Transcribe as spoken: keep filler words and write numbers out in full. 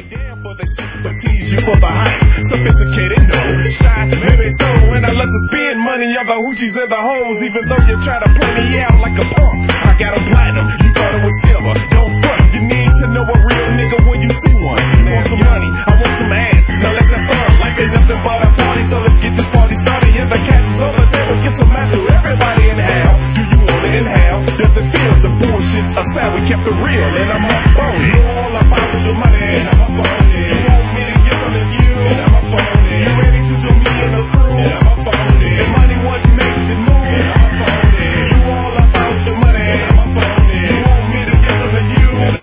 damn for the shit, but tease you for the hype. Sophisticated, no, shy, maybe so. And I love to spend money on the hoochies and the hoes, even though you try to play me